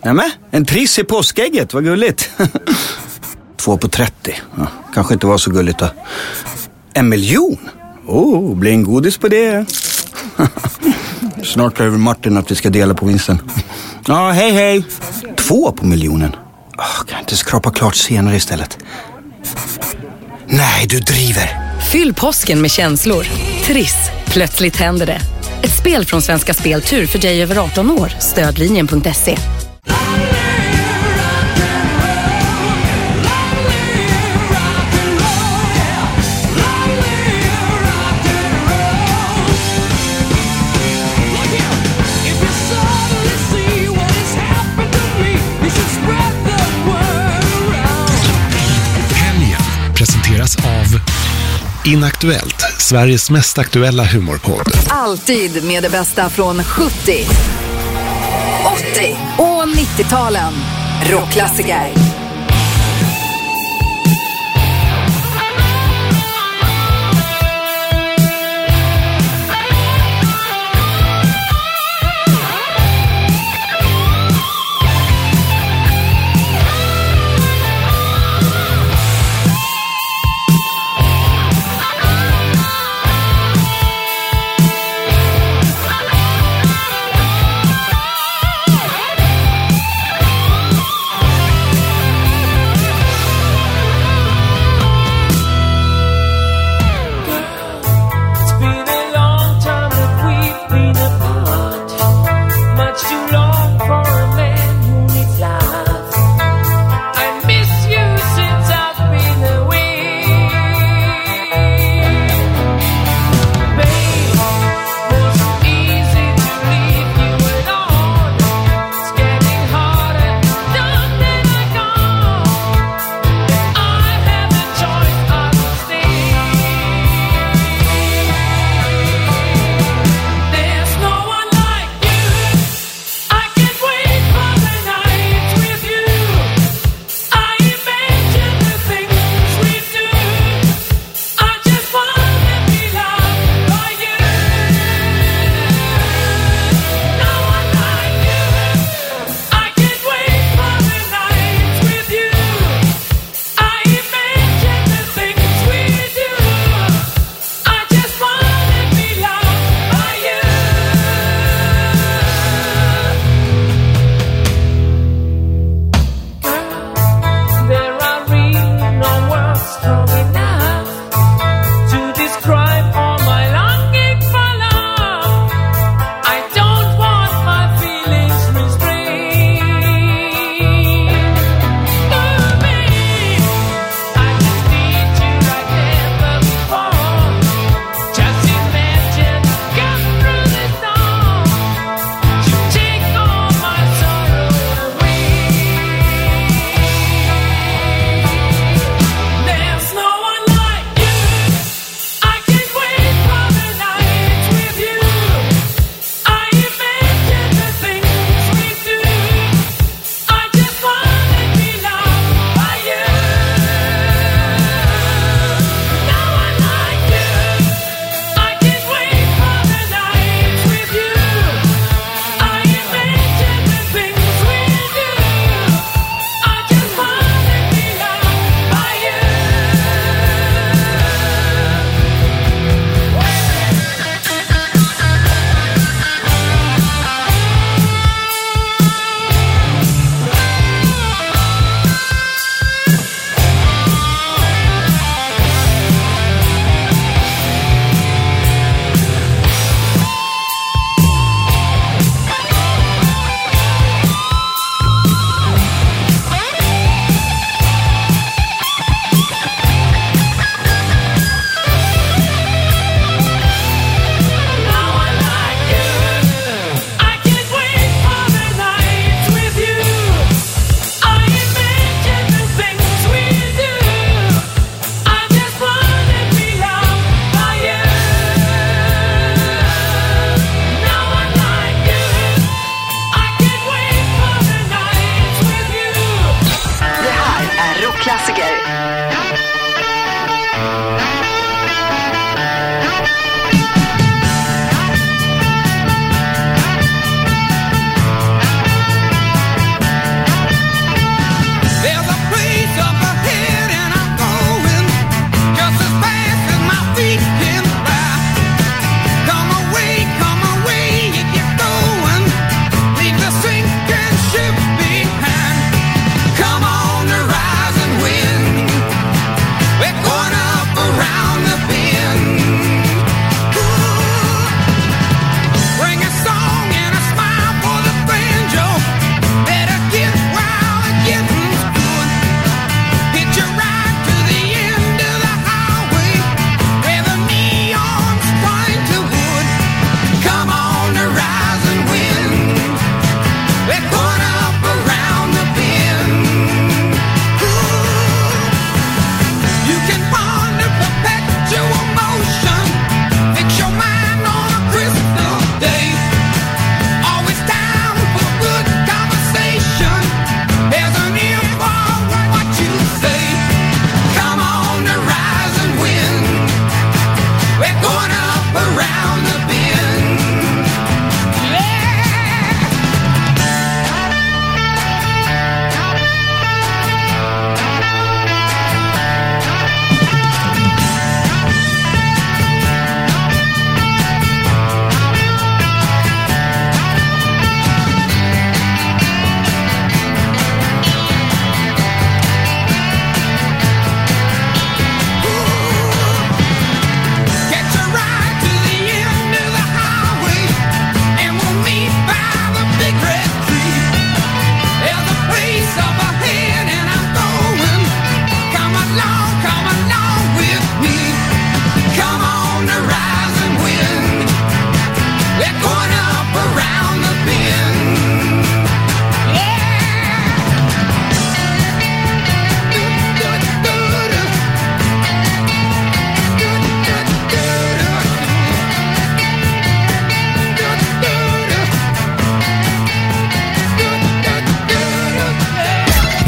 Nämen, en triss i påskägget, vad gulligt. 2 på 30, ja, kanske inte var så gulligt då. 1 miljon? Blir en godis på det. Snart över Martin att vi ska dela på vinsten. Ja, hej. 2 på miljonen. Kan jag inte skrapa klart senare istället? Nej, du driver. Fyll påsken med känslor. Triss, plötsligt händer det. Ett spel från Svenska Speltur för dig över 18 år. Stödlinjen.se. Presenteras av Inaktuellt, Sveriges mest aktuella humorpodd. Alltid med det bästa från 70, 80 och 90-talen. Rockklassiker.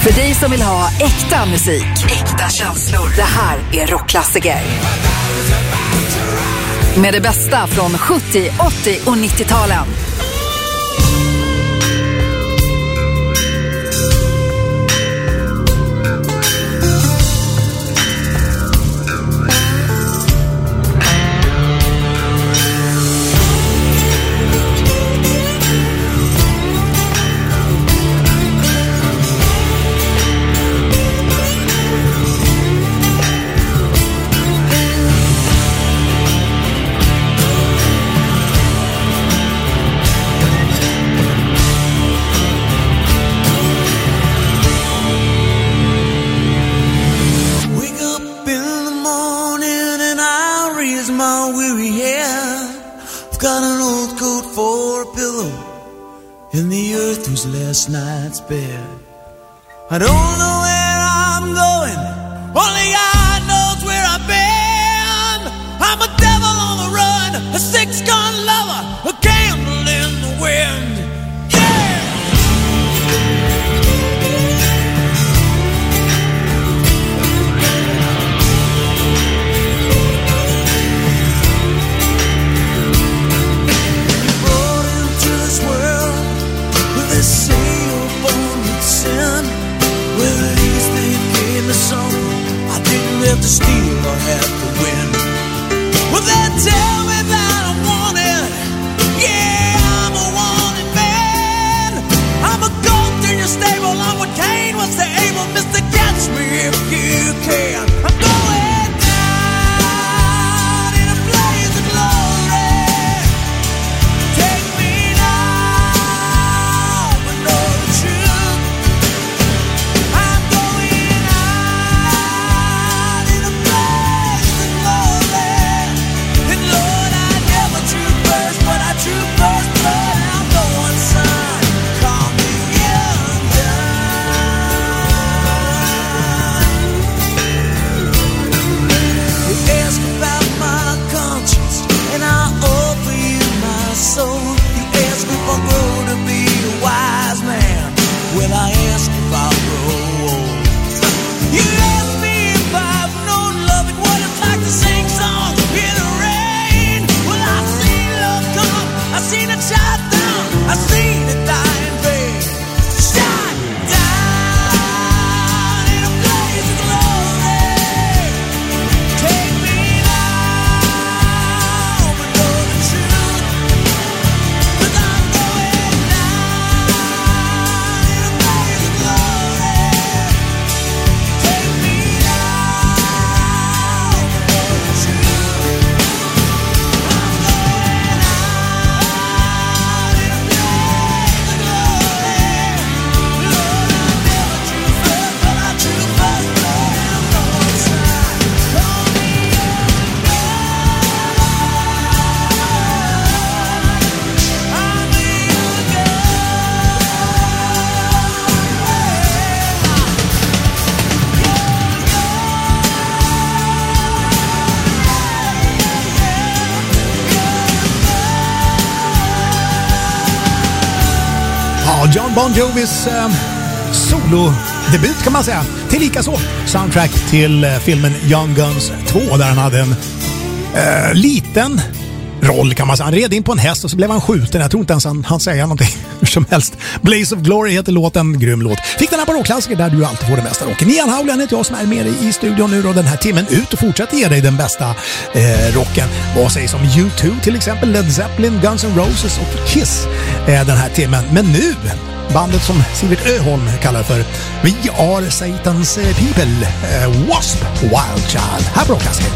För dig som vill ha äkta musik, äkta känslor. Det här är Rockklassiker. Med det bästa från 70, 80 och 90-talen. Last night's bed. I don't know where I'm going, only God knows where I've been. I'm a devil on the run, a six-gun lover, a candle in the wind. Yeah! Born into this world with this sin, well, at least they gave me something I didn't have to steal or have to win. Well, they tell me that I'm wanted. Yeah, I'm a wanted man. I'm a goat in your stable. I'm what Cain was to Abel. Mr. Catch me if you can. I'm going down in a blaze of glory. Take me now, but know the truth. John Bon Jovis solo-debut kan man säga. Tillika så soundtrack till filmen Young Guns 2 där han hade en liten roll kan man säga. Han red in på en häst och så blev han skjuten. Jag tror inte ens han säger någonting hur som helst. Blaze of Glory heter låten, grym låt. Fick den här på Rockklassiker där du alltid får det bästa rocken. Ian Howland heter jag som är med i studion nu och den här timmen ut och fortsätter ge dig den bästa rocken. Vad sägs om U2 till exempel, Led Zeppelin, Guns N' Roses och Kiss den här timmen. Men nu, bandet som Sivert Öholm kallar för We Are Satan's People, Wasp, Wild Child, här på Rockklassiker.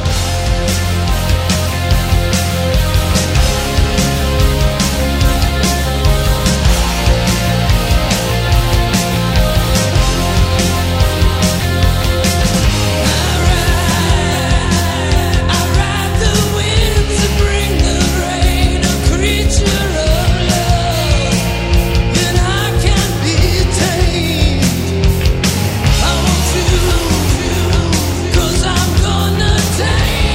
Take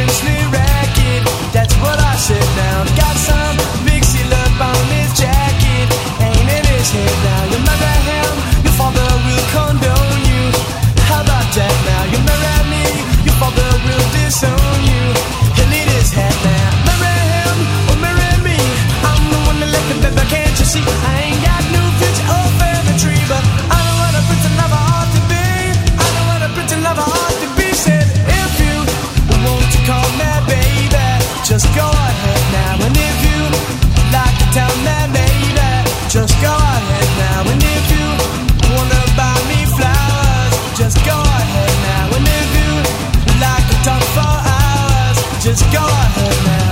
seriously racket. That's what I said now. Got some big seal up on his jacket. Ain't in his head now. You marry him, your father will condone you. How about that now? You marry me, your father will disown you. He'll eat his head now. Marry him or marry me. I'm the one that left the baby, can't you see? I ain't got no future or family tree, but I know what a pretty lover ought to be. I know what a pretty lover ought to be. Said if you want to call me baby, just go ahead now. And if you like to tell me baby, just go ahead now. And if you wanna buy me flowers, just go ahead now. And if you like to talk for hours, just go ahead now.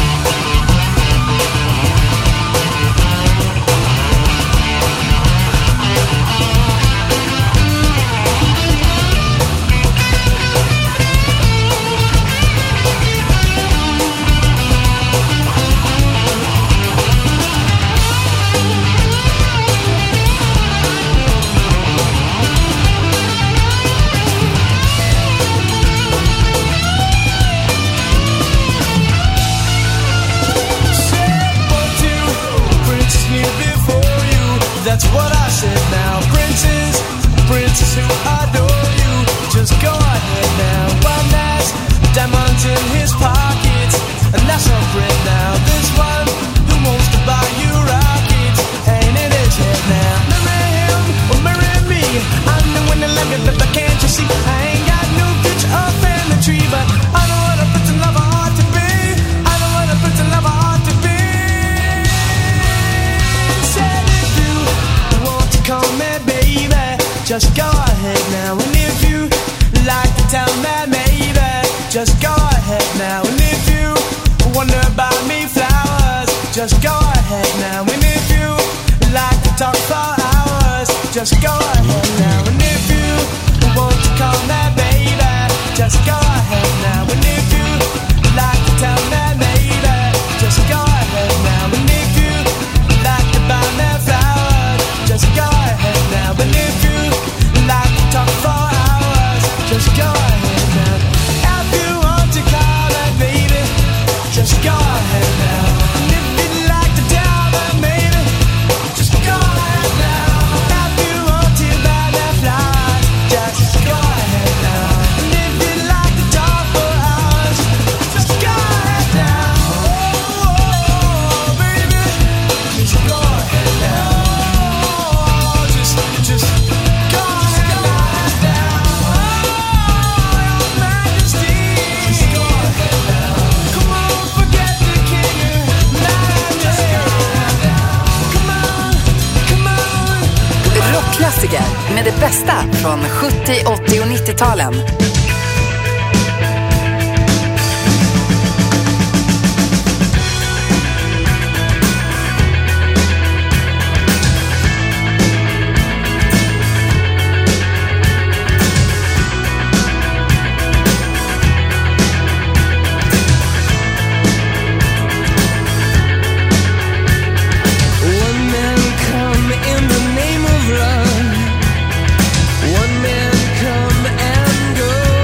That's what I said now. Princes who adore you, just go ahead now. One has diamonds in his pockets, and that's a friend now. This one who wants to buy you rockets, ain't in his head now. Marry him or marry me. I'm the one that love you, but can't you see? I ain't got no future or family tree, but I know what a pretty lover ought to be. I know what a pretty lover ought to be. Said if you want to call me baby, just go ahead now. And if you like to tell me maybe, just go ahead now. And if you wanna buy me flowers, just go ahead now. And if you like to talk for hours, just go ahead now. And if you want to call me baby, just go ahead now. And if you like to tell me maybe, just go ahead now. And if you like to buy me flowers, just go ahead now. And if you like to talk for hours, just go ahead now. If you want to call me baby, just go ahead now. And if you'd like to tell me maybe, just go ahead now. If you want to buy me flowers, just go ahead now. And if you'd like to talk for hours, just go ahead now. Oh, baby, just go ahead now. Just go ahead now. Oh, your majesty, just go ahead now. Come on, forget the king and majesty. Come on, come on. Rockklassiker med det bästa från 70, 80 och 90-talen. One man come in the name of love. One man come and go.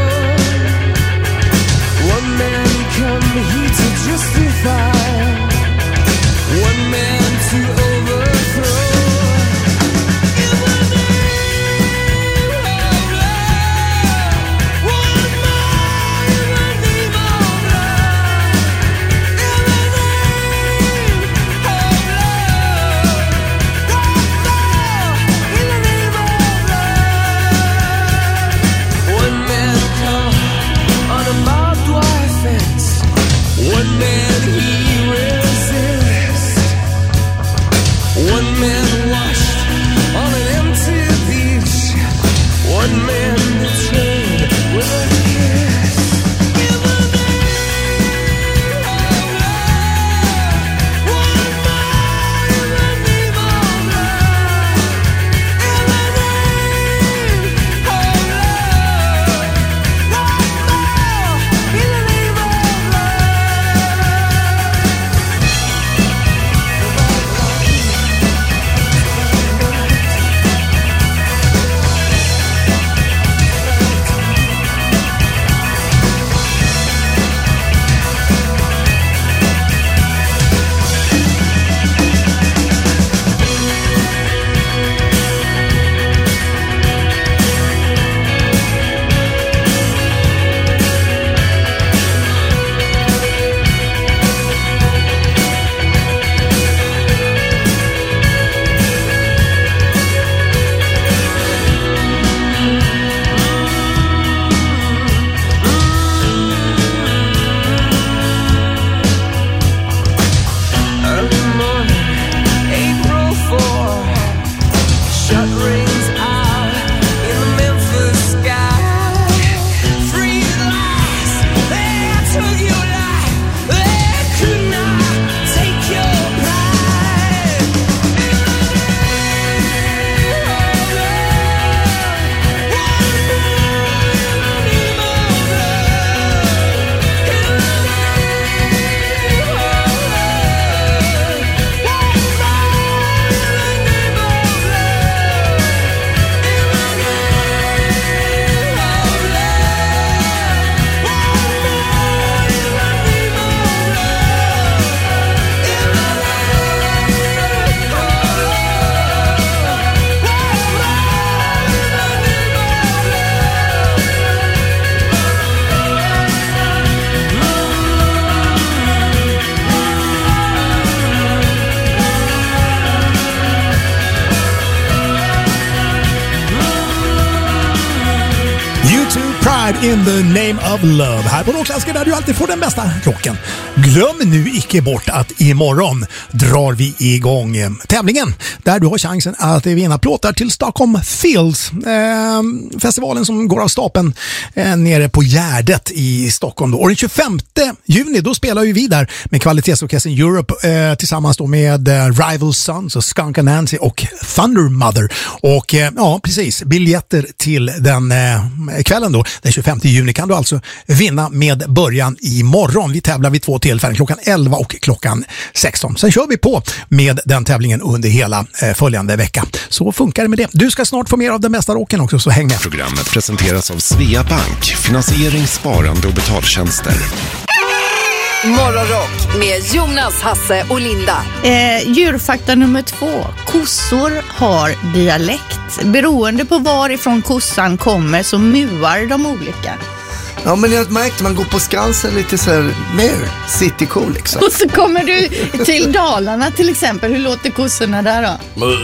Suicide in the name of love. Här på Rockklassiker där du alltid får den bästa rocken. Glöm nu icke bort att imorgon drar vi igång tävlingen där du har chansen att vinna plåtar till Stockholm Fields. Festivalen som går av stapeln nere på Gärdet i Stockholm. Då. Och den 25 juni då spelar vi där med kvalitetsorkestern Europe tillsammans då med Rival Sons och Skunk Anansi och Thunder Mother. Och ja, precis. Biljetter till den kvällen då, den 25 juni kan du alltså vinna med början imorgon. Vi tävlar vid 2 tillfällen, klockan 11 och klockan 16. Sen kör vi på med den tävlingen under hela följande vecka. Så funkar det med det. Du ska snart få mer av den bästa rocken också, så häng med. Programmet presenteras av Svea Bank, finansiering, sparande och betaltjänster. Morgonrock med Jonas, Hasse och Linda. Djurfakta nummer 2. Kossor har dialekt. Beroende på varifrån kossan kommer så muar de olika. Ja, men jag märkte man går på Skansen lite så här mer citycool liksom. Och så kommer du till Dalarna till exempel. Hur låter kossorna där då?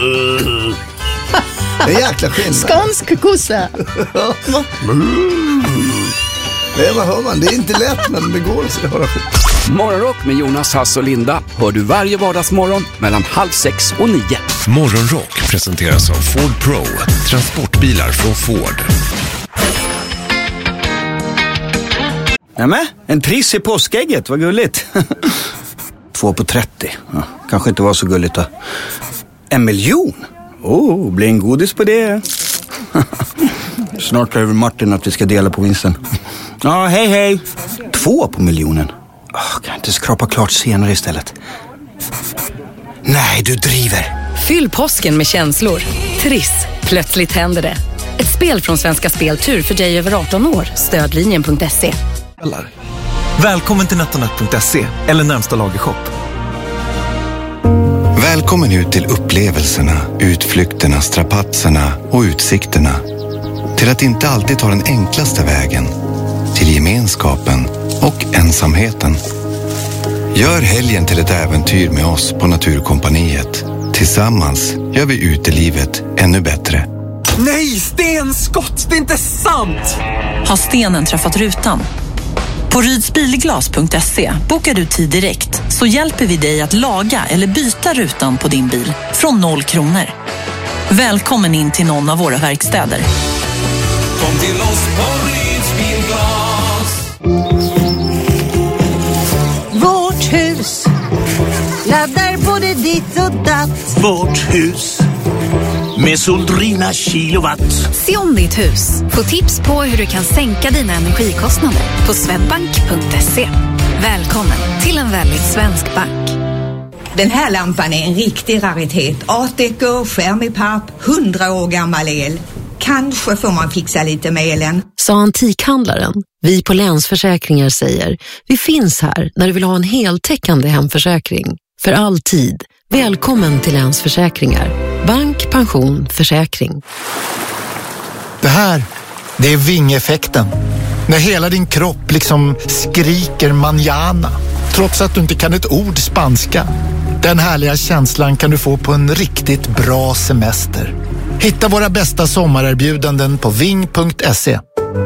Det är jäkla skillnad. Skånsk kossa. Det var hör man. Det är inte lätt, men det går så det höra. Morgonrock med Jonas, Hasse och Linda hör du varje vardagsmorgon mellan 6:30 och 9. Morgonrock presenteras av Ford Pro, transportbilar från Ford. Nämen, en triss i påskägget, vad gulligt. 2 på 30, ja, kanske inte var så gulligt då. 1 miljon? Blir en godis på det. Snart över Martin att vi ska dela på vinsten. Ja, hej. 2 på miljonen. Kan jag inte skrapa klart senare istället? Nej, du driver. Fyll påsken med känslor. Triss, plötsligt händer det. Ett spel från Svenska Speltur för dig över 18 år. Stödlinjen.se. Välkommen till netonet.se eller närmsta lagershop. Välkommen ut till upplevelserna, utflykterna, strapatserna och utsikterna. Till att inte alltid ta den enklaste vägen. Till gemenskapen och ensamheten. Gör helgen till ett äventyr med oss på Naturkompaniet. Tillsammans gör vi utelivet ännu bättre. Nej, stenskott! Det är inte sant! Har stenen träffat rutan? På rydsbilglas.se bokar du tid direkt så hjälper vi dig att laga eller byta rutan på din bil från 0 kronor. Välkommen in till någon av våra verkstäder. Kom till oss på Rydsbilglas. Vårt hus laddar både ditt och datt. Vårt hus med Soldrina kilowatt. Se om ditt hus. Få tips på hur du kan sänka dina energikostnader på swedbank.se. Välkommen till en väldigt svensk bank. Den här lampan är en riktig raritet. Art Deco, skärm i papp, 100 år gammal el. Kanske får man fixa lite med elen. Sa antikhandlaren. Vi på Länsförsäkringar säger, vi finns här när du vill ha en heltäckande hemförsäkring. För all tid. Välkommen till Länsförsäkringar. Bank, pension, försäkring. Det här, det är vingeffekten. När hela din kropp liksom skriker manjana. Trots att du inte kan ett ord spanska. Den härliga känslan kan du få på en riktigt bra semester. Hitta våra bästa sommarerbjudanden på ving.se.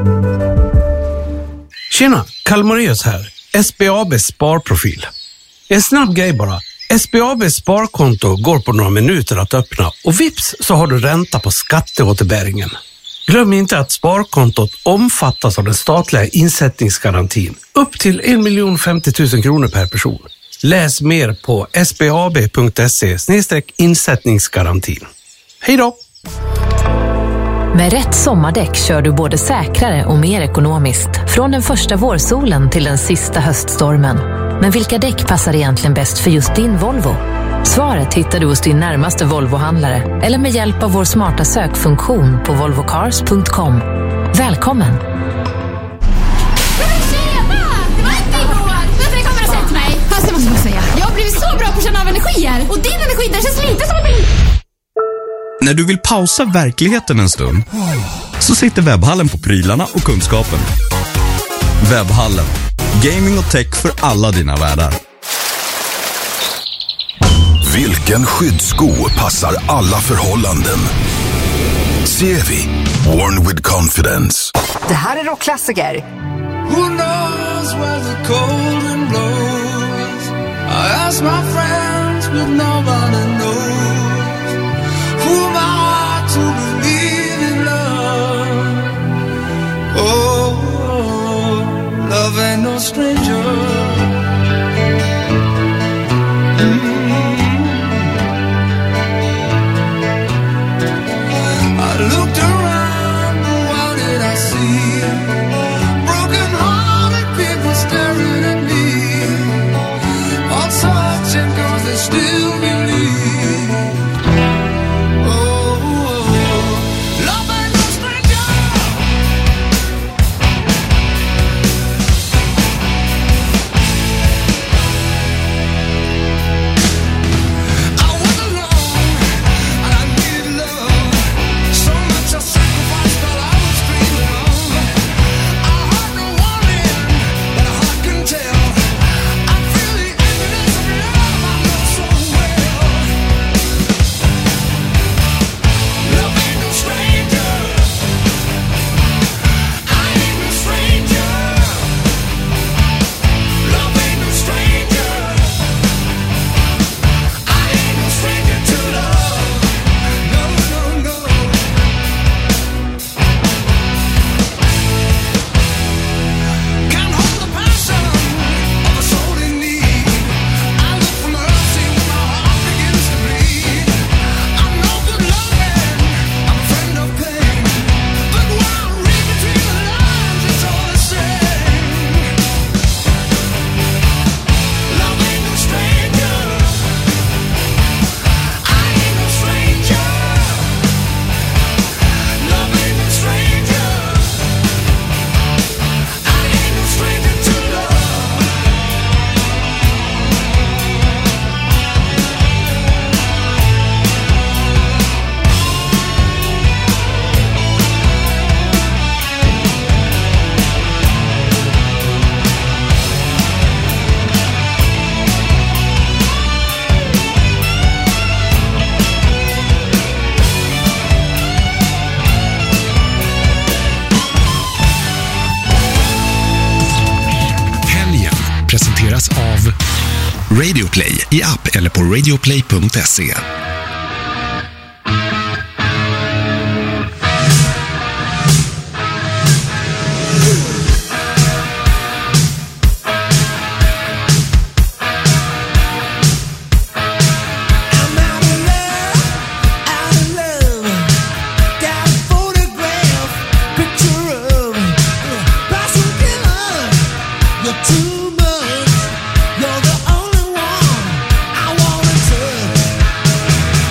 Tjena, Kalmarius här. SBAB Sparprofil. En snabb grej bara. SBAB sparkonto går på några minuter att öppna och vips så har du ränta på skatteåterbäringen. Glöm inte att sparkontot omfattas av den statliga insättningsgarantin upp till 1 050 000 kronor per person. Läs mer på sbab.se/insättningsgarantin. Hej då! Med rätt sommardäck kör du både säkrare och mer ekonomiskt. Från den första vårsolen till den sista höststormen. Men vilka däck passar egentligen bäst för just din Volvo? Svaret hittar du hos din närmaste Volvo-handlare eller med hjälp av vår smarta sökfunktion på volvocars.com. Välkommen! Jag har blivit så bra på att känna av energier. Och din energi, den känns lite som en... När du vill pausa verkligheten en stund så sitter Webbhallen på prylarna och kunskapen. Webbhallen. Gaming och tech för alla dina världar. Vilken skyddssko passar alla förhållanden? CEVI, worn with confidence. Det här är rockklassiker. Who knows where the cold wind blows? I ask my friends, but nobody knows. Who am I to believe in love? Oh, love ain't no stranger. Looked around, what did I see? Broken-hearted people staring at me, all searching 'cause they still believe. Oh, love ain't no stranger. I was alone, and I needed love. So much I sacrificed while I was dreaming of. I heard no warning, but a heart can tell. I feel the emptiness of love I know so well. Love ain't no stranger. I ain't no stranger. Love ain't no stranger. I ain't no stranger to love. No, no, no. Can't hold the passion of a soul in need. I look for mercy when my heart begins to bleed. I'm no good loving, I'm a friend of pain. But when I read between the lines, it's all the same. Love ain't no stranger. I ain't no stranger. Love ain't no stranger. I ain't no stranger to love. Helgen presenteras av Radioplay i app eller på radioplay.se. Got a photograph, picture of passion killer. You're too much. You're the only one I wanna touch.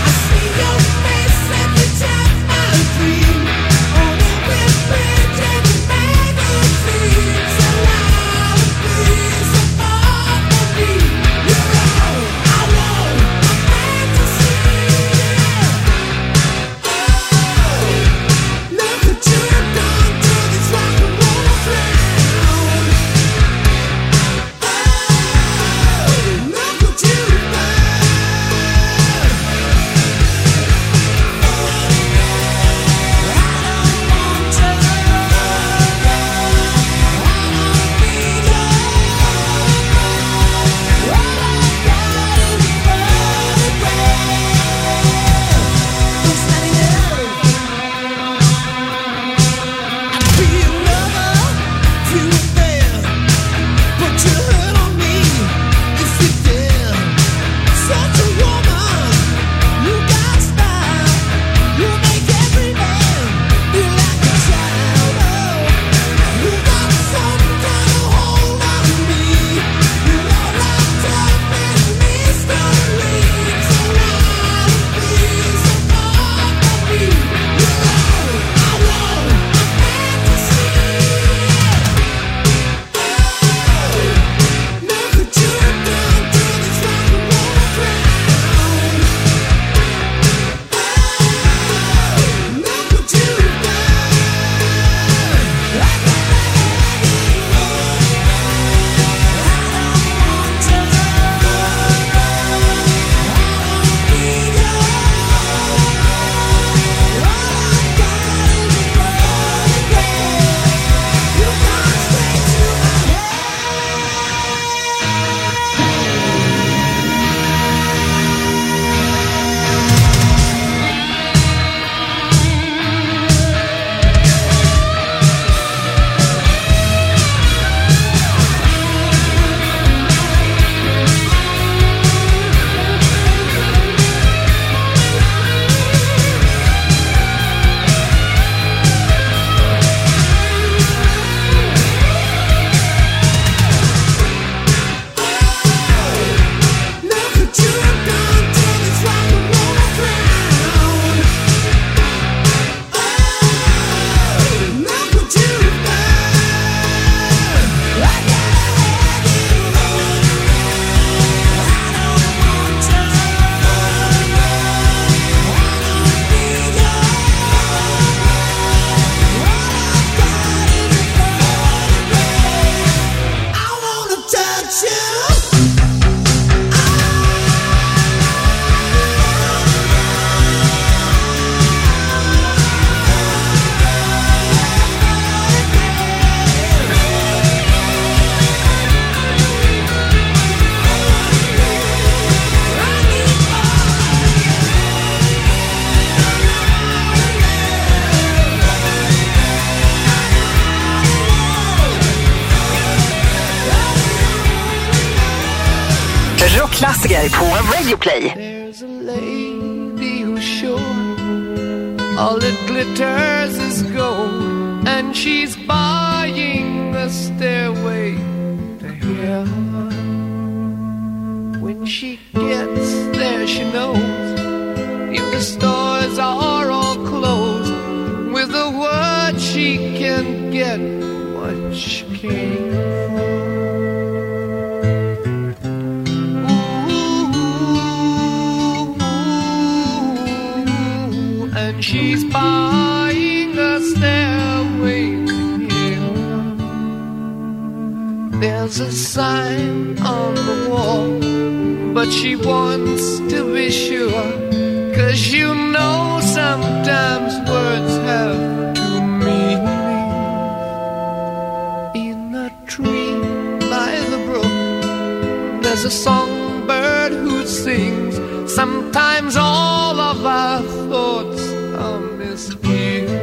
Rockklassiker på Radio Play. There's a lady who's sure all that glitters is gold, and she's buying the stairway to heaven. When she gets there, she knows if the stores are all closed, with a word she can get what she came for. She's buying a stairway to heaven. There's a sign on the wall, but she wants to be sure, 'cause you know sometimes words have two meanings. In a tree by the brook, there's a songbird who sings. Sometimes all of our thoughts on this view.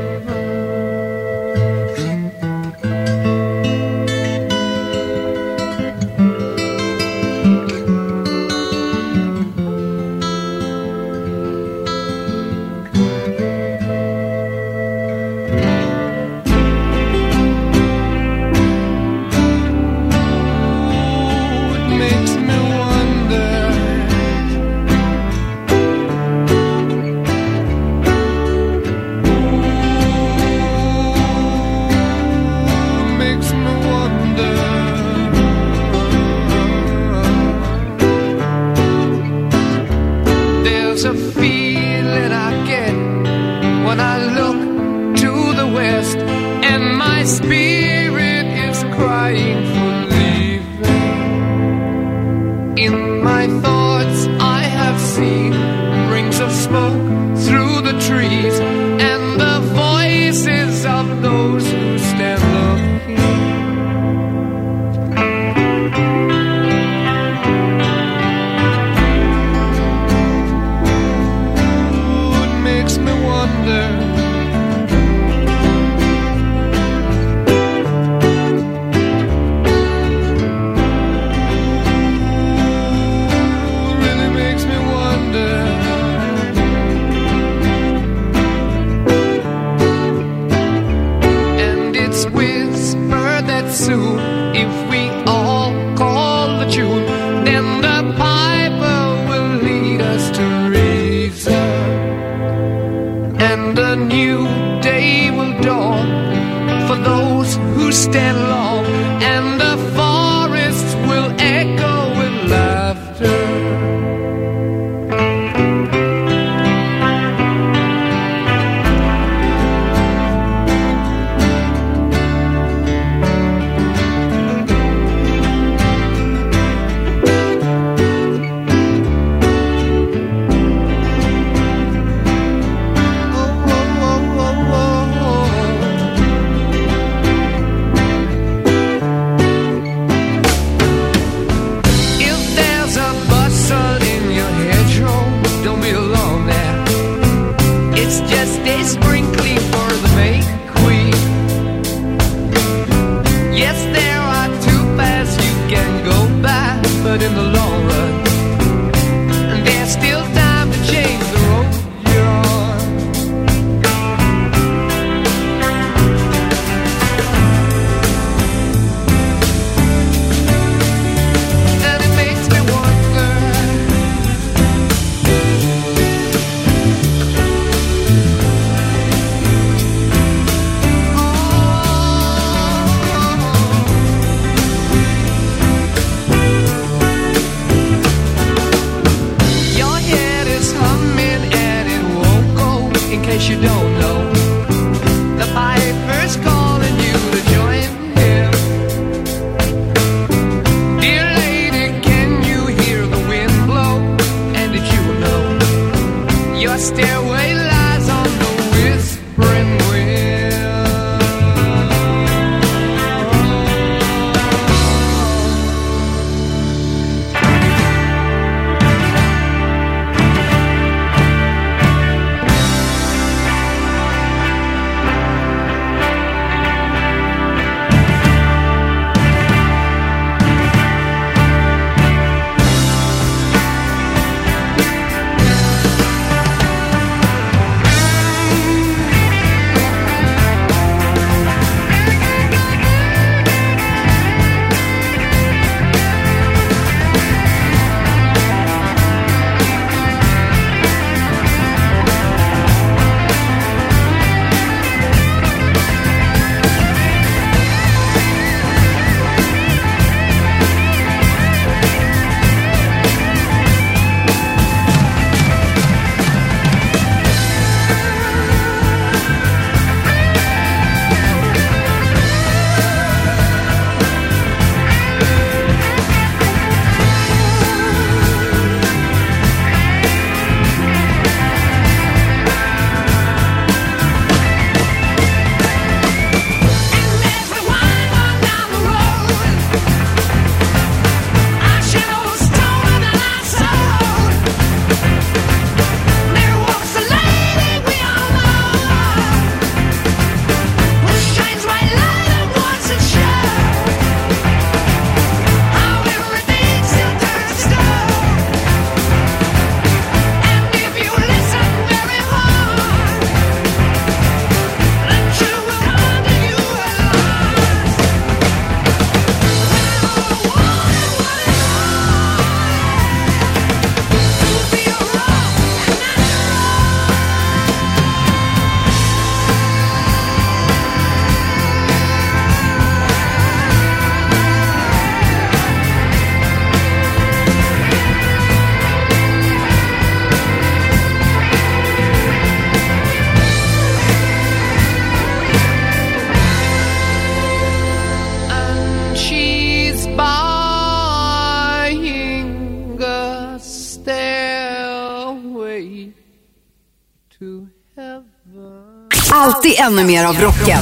Alltid ännu mer av rocken.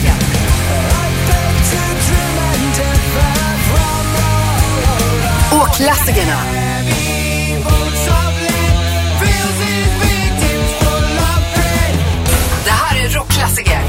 Och klassikerna. Det här är rockklassiker.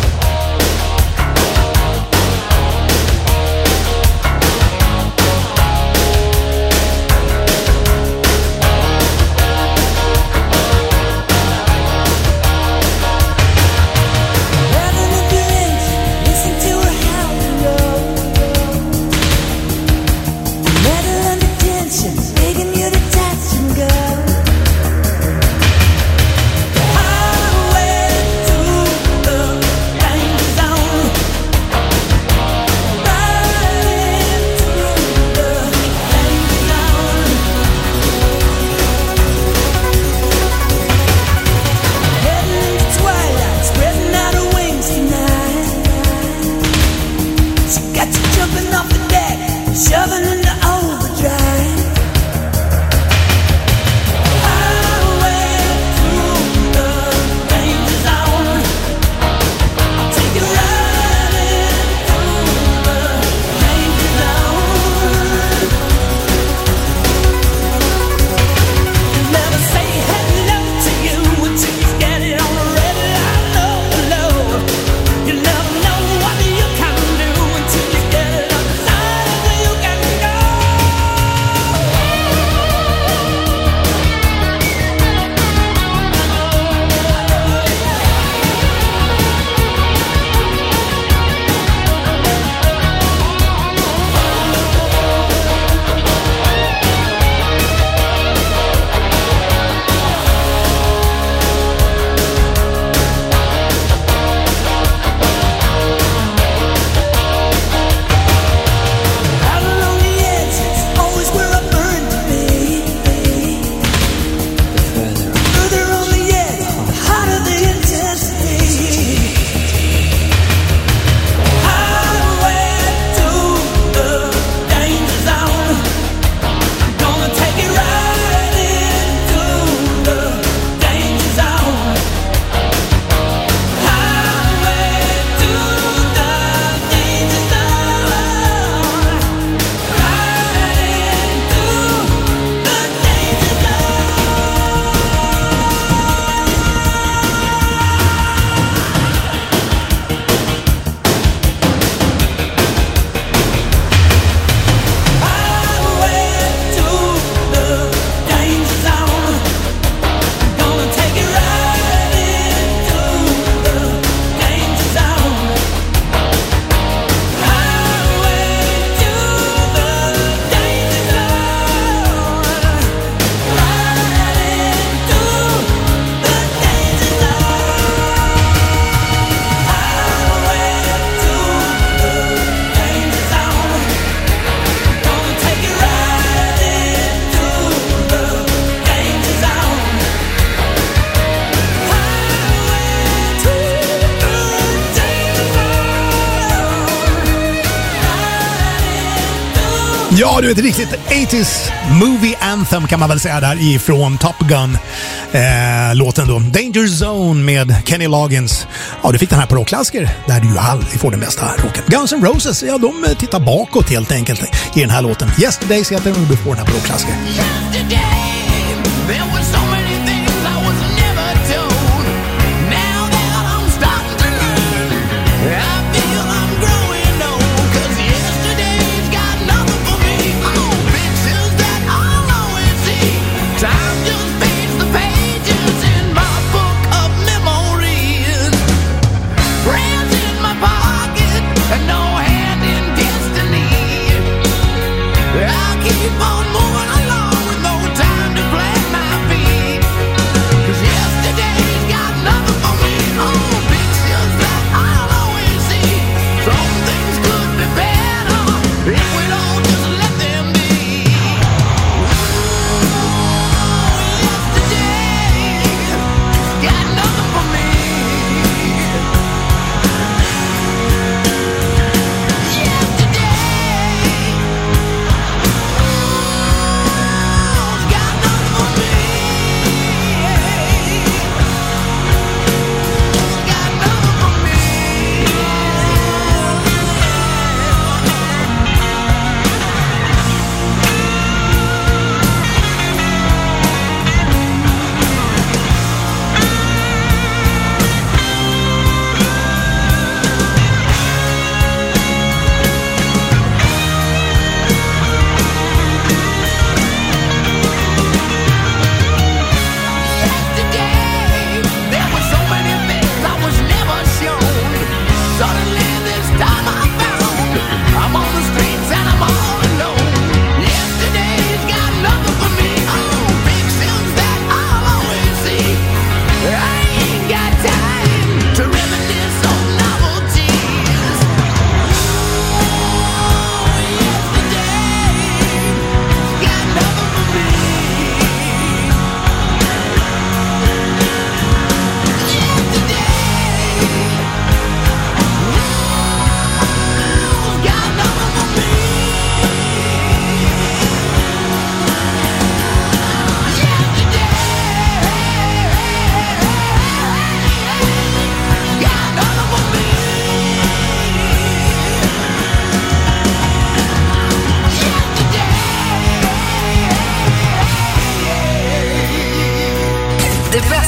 Ja, du vet, riktigt 80s movie anthem kan man väl säga där ifrån Top Gun låten då. Danger Zone med Kenny Loggins. Ja, du fick den här på rockklassiker där du ju aldrig får den bästa rocken. Guns N' Roses, ja, de tittar bakåt helt enkelt i den här låten. Yesterdays heter den och du får den här på rockklassiker. I'll keep on moving along with no time to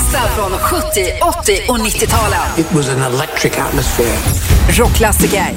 bästa från 70, 80 och 90-talen. It was an electric atmosphere. Rockklassiker.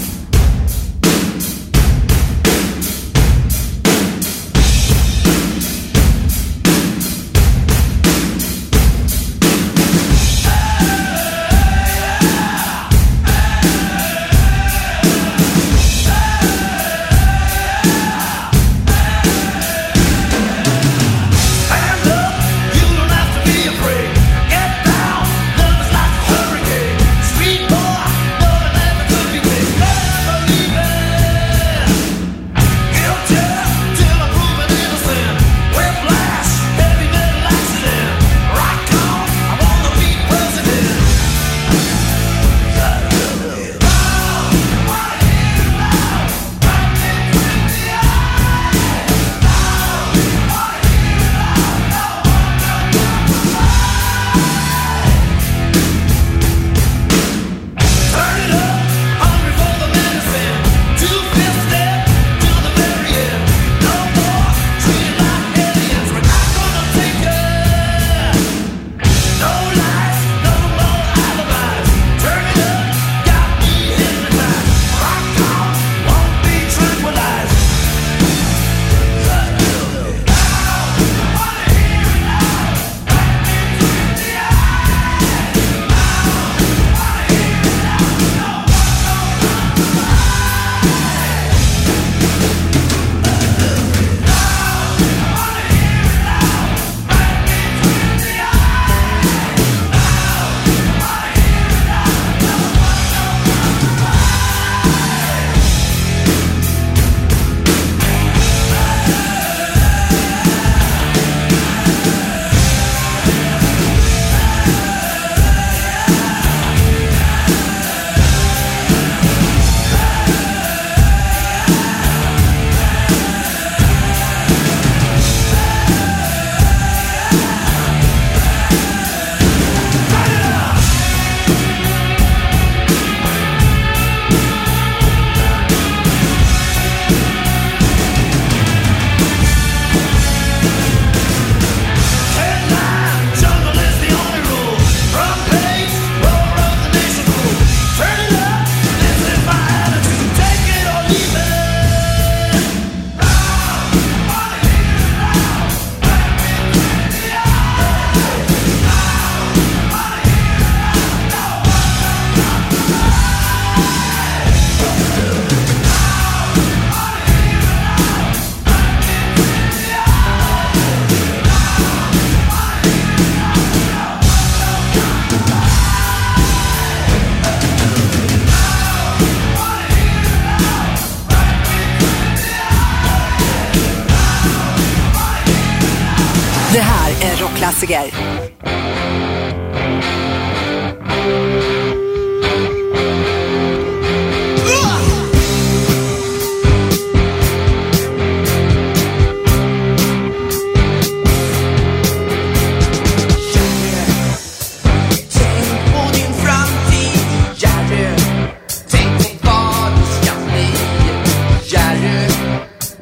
Det här är Rockklassiker.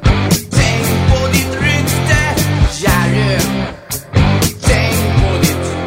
Tänk på ditt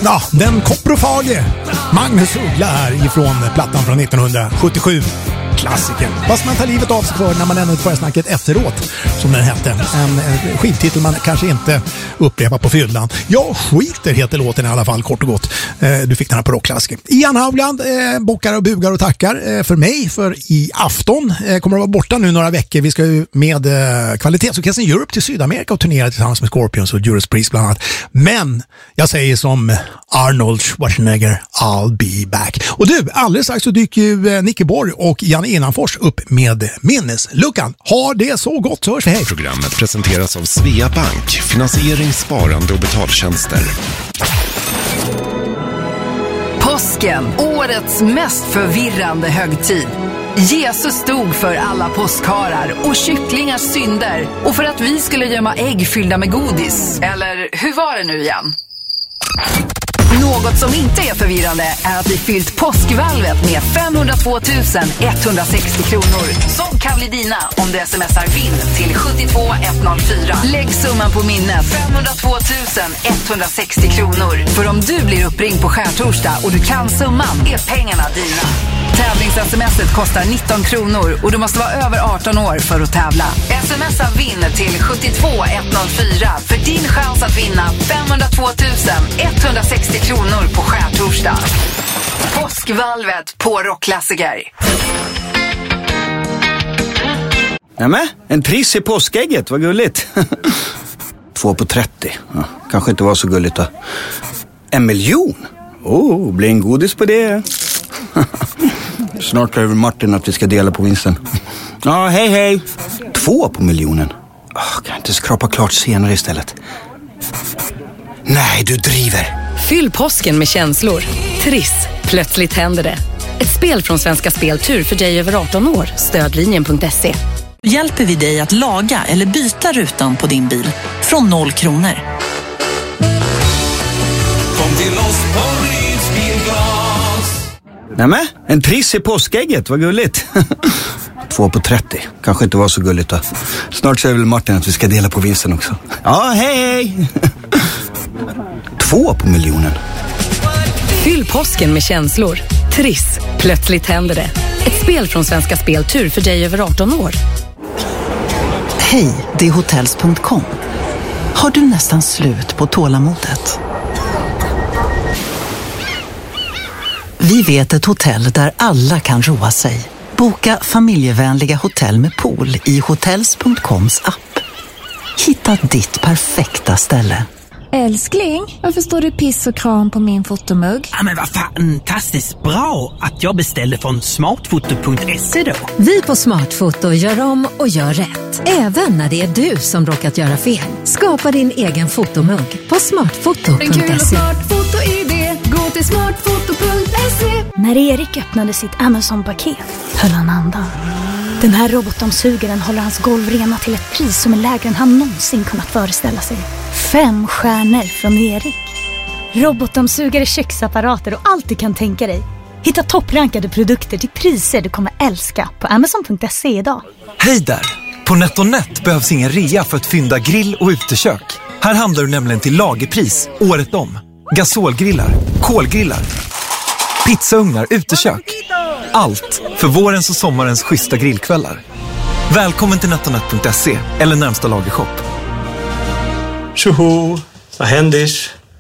Ja, den koprofage Magnus Uggla här ifrån plattan från 1977. Klassiker. Fast man tar livet av sig för när man ändå får snacket efteråt, som den hette. En skivtitel man kanske inte upprepar på fyllan. Jag skiter heter låten i alla fall, kort och gott. Du fick den här på Rockklassiker. Ian Haugland bockar och bugar och tackar för mig för i afton. Kommer att vara borta nu några veckor. Vi ska ju med kvalitetsorkestern Europe till Sydamerika och turnera tillsammans med Scorpions och Judas Priest bland annat. Men jag säger som Arnold Schwarzenegger, I'll be back. Och du, alldeles strax så dyker ju Nicke Borg och Janne Innanfors upp med minnesluckan. Har det så gott så hörs vi. Hej! Programmet presenteras av Svea Bank, finansiering, sparande och betaltjänster. Påsken, årets mest förvirrande högtid. Jesus stod för alla påskharar och kycklingars synder och för att vi skulle gömma ägg fyllda med godis. Eller hur var det nu igen? Något som inte är förvirrande är att vi fyllt påskvalvet med 502 160 kronor som kan bli dina om du smsar vinn till 72104. Lägg summan på minnet 502 160 kronor. För om du blir uppringd på skärtorsdag och du kan summan är pengarna dina. Tävlings-smset kostar 19 kronor och du måste vara över 18 år för att tävla. Smsa vinn till 72104 för din chans att vinna 502 160 kronor på skärtorsdag. Påskvalvet på Rockklassiker. Nämen, en triss i påskägget, vad gulligt. 2 på 30. Ja, kanske inte var så gulligt då. 1 miljon? Blir en godis på det. Snart över Martin att vi ska dela på vinsten. Ja, hej. 2 på miljonen. Kan jag inte skrapa klart senare istället? Nej, du driver. Fyll påsken med känslor. Triss. Plötsligt händer det. Ett spel från Svenska Speltur för dig över 18 år. Stödlinjen.se. Hjälper vi dig att laga eller byta rutan på din bil från 0 kronor. Kom till oss på Ryds Bilglas. Nämen, en triss i påskägget, vad gulligt. 2 på 30. Kanske inte var så gulligt då. Snart säger väl Martin att vi ska dela på vinsten också. Ja, hej. 2 på miljonen. Fyll påsken med känslor. Triss. Plötsligt händer det. Ett spel från Svenska Speltur för dig över 18 år. Hej, det är hotels.com. Har du nästan slut på tålamodet? Vi vet ett hotell där alla kan roa sig. Boka familjevänliga hotell med pool i hotels.coms app. Hitta ditt perfekta ställe. Älskling, varför står det piss och kram på min fotomugg? Ja, men vad fantastiskt bra att jag beställde från smartfoto.se då. Vi på Smartfoto gör om och gör rätt. Även när det är du som råkat göra fel. Skapa din egen fotomugg på smartfoto.se. En kul och smartfoto-idé. Gå till smartfoto.se. När Erik öppnade sitt Amazon-paket höll han andan. Den här robotdammsugaren håller hans golv rena till ett pris som är lägre än han någonsin kunnat föreställa sig. 5 stjärnor från Erik. Robotdammsugare, köksapparater och allt du kan tänka dig. Hitta topprankade produkter till priser du kommer älska på Amazon.se idag. Hej där! På NetOnNet behövs ingen rea för att fynda grill och utekök. Här handlar du nämligen till lagerpris året om. Gasolgrillar, kolgrillar, pizzaugnar, utekök. Allt för vårens och sommarens schyssta grillkvällar. Välkommen till NetOnNet.se eller närmsta lagershop. Tjoho, vad händer?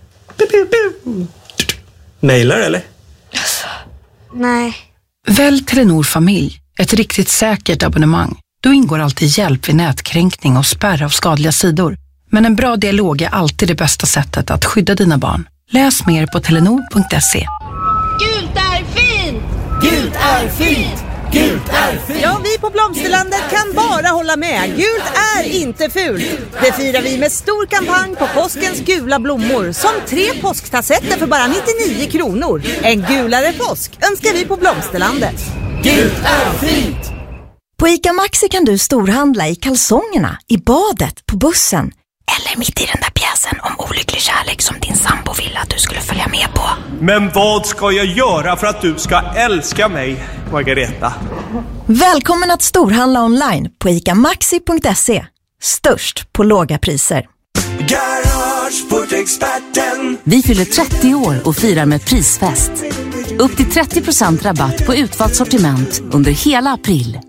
Mailar eller? Nej. Välj Telenor Familj, ett riktigt säkert abonnemang. Då ingår alltid hjälp vid nätkränkning och spärr av skadliga sidor. Men en bra dialog är alltid det bästa sättet att skydda dina barn. Läs mer på telenor.se. Gult är fint! Gult är fint! Gult är fint! Ja, vi på Blomsterlandet kan bara hålla med. Gult är inte fult. Det firar vi med stor kampanj på påskens gula blommor. Som 3 påsktassetter för bara 99 kronor. En gulare påsk önskar vi på Blomsterlandet. Gult är fint! På ICA Maxi kan du storhandla i kalsongerna, i badet, på bussen. Eller mitt i den där pjäsen om olycklig kärlek som din sambo ville att du skulle följa med på. Men vad ska jag göra för att du ska älska mig, Margareta? Välkommen att storhandla online på icamaxi.se. Störst på låga priser. Garage Körsportexperten. Vi fyller 30 år och firar med prisfest. Upp till 30% rabatt på utvalt sortiment under hela april.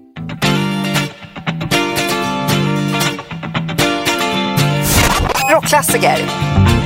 Rockklassiker.